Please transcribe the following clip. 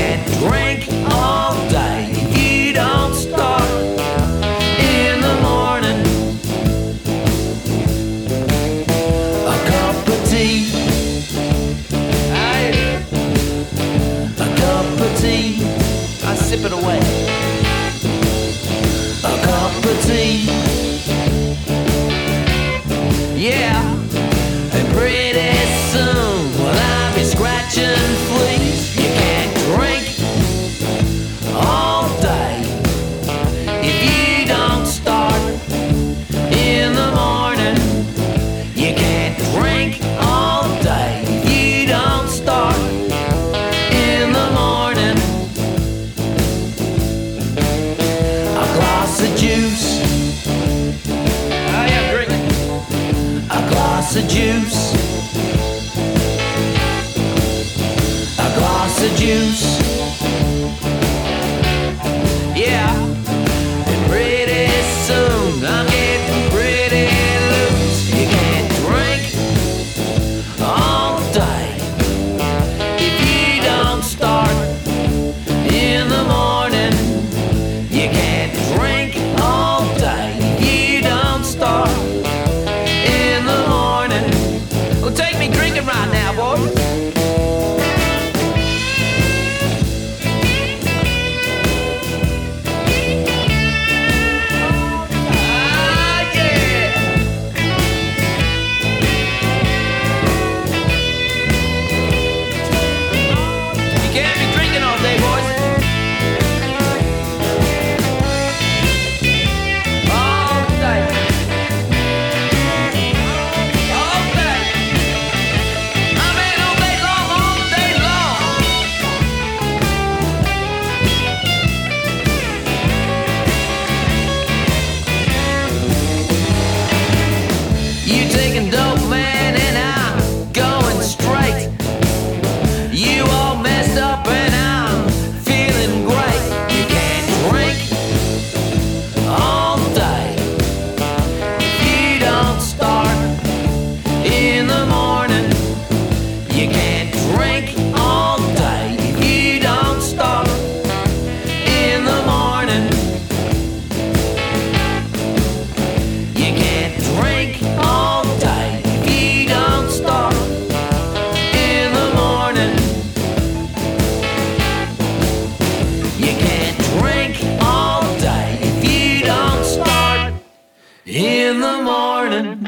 can't drink all day if you don't start in the morning. A cup of tea, a cup of tea, I sip it away. A cup of tea, yeah, and pretty soon, well, I'll be scratching fleas. You can't drink all day if you don't start in the morning. You can't drink all day if you don't start in the morning. A glass of juice, I am drinking. A glass of juice, a glass of juice, yeah, and pretty soon I'm getting pretty loose. You can't drink all day if you don't start in the morning. You can't drink all day if you don't start in the morning. Well, take me drinking right now, boys. You taking dope, man, and I'm going straight. You all messed up and I'm feeling great. You can't drink all day if you don't start in the morning. You can't drink all day if you don't start in the morning. You can't drink all day if you don't start in the morning. You can't drink all day if you don't start in the morning.